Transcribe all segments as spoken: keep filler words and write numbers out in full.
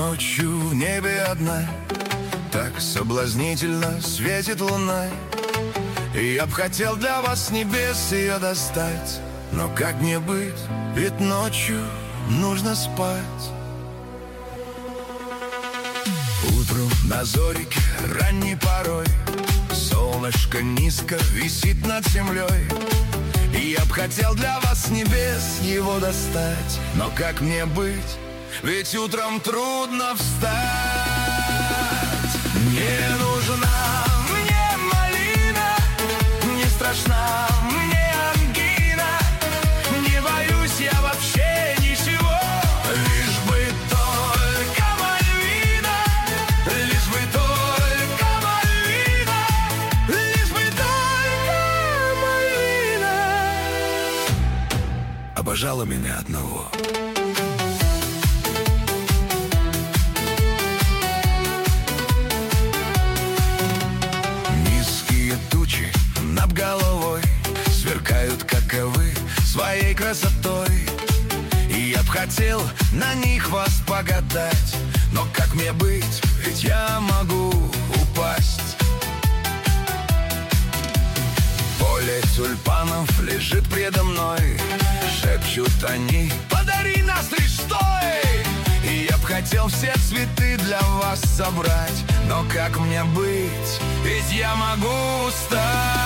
ночью в небе одна, так соблазнительно светит луна. И я б хотел для вас с небес ее достать, но как мне быть, ведь ночью нужно спать. Утром на зорике ранней порой солнышко низко висит над землей. И я б хотел для вас с небес его достать, но как мне быть, ведь утром трудно встать. Не нужна мне малина, не страшна мне ангина, не боюсь я вообще ничего, лишь бы только Мальвина, лишь бы только Мальвина, лишь бы только Мальвина обожала меня одного. Над головой сверкают, как и вы, своей красотой. И я б хотел на них вас погадать, но как мне быть, ведь я могу упасть. Поле тюльпанов лежит предо мной, шепчут они: подари нас лишь той. И я б хотел все цветы для вас собрать, но как мне быть, ведь я могу устать.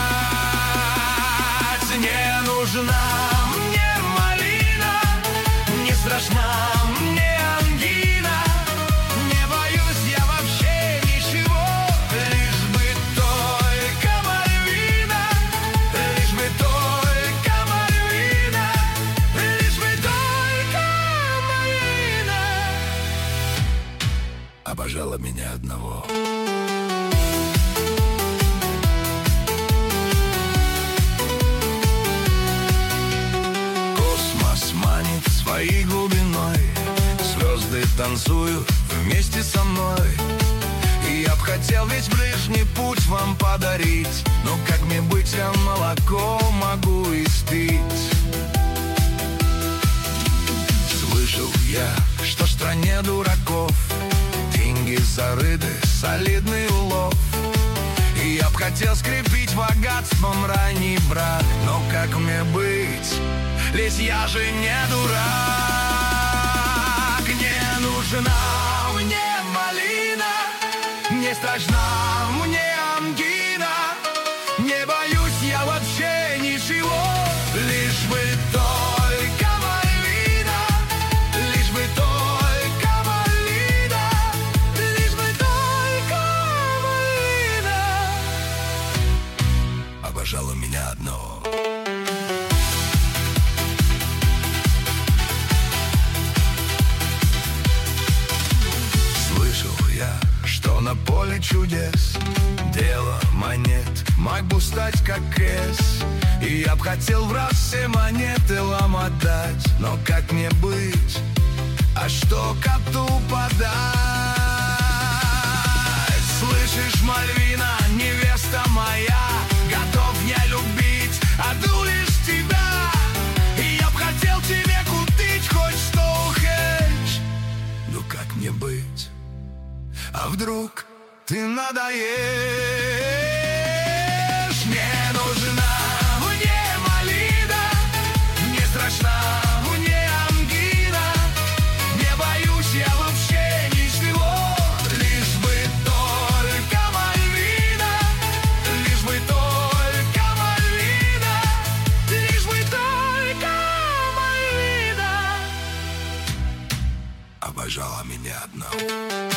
Не нужна мне малина, не страшна мне ангина, не боюсь я вообще ничего, лишь бы только Мальвина, лишь бы только Мальвина, лишь бы только Мальвина обожала меня одного. Своей глубиной звезды танцуют вместе со мной. И я б хотел весь ближний путь вам подарить, но как мне быть, я молоко могу испить. Слышал я, что в стране дураков деньги зарыты, солидный улов. И я б хотел скрепить богатством ранний брак, но как мне быть, ведь я же не дурак. Не нужна мне малина, не страшна мне ангина, не боюсь я вообще ничего, лишь бы только Мальвина, лишь бы только Мальвина, лишь бы только Мальвина обожала меня одного. На поле чудес дело монет мог бы стать как Эс. И я б хотел в раз все монеты вам отдать, но как мне быть, а что коту подать? Слышишь, Мальвина, невеста моя, готов я любить одну лишь тебя. И я б хотел тебе купить хоть что хочешь, ну как мне быть? А вдруг ты надоешь? Не нужна мне малина, не страшна мне ангина, не боюсь я вообще ничего, лишь бы только Мальвина, лишь бы только Мальвина, лишь бы только Мальвина обожала меня одного.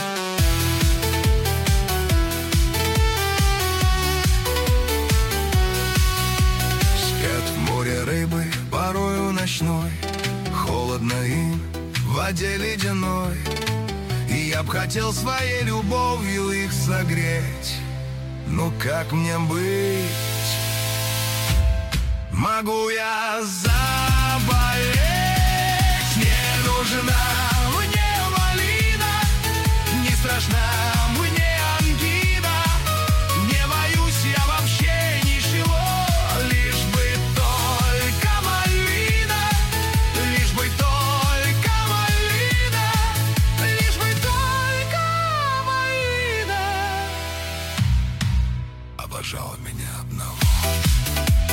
Рыбы порою ночной, холодно им в воде ледяной. И я б хотел своей любовью их согреть, ну как мне быть? Могу я заболеть? Не нужна мне малина, не страшна мне ангина, не боюсь я вообще ничего, лишь бы только Мальвина, лишь бы только Мальвина, лишь бы только одного.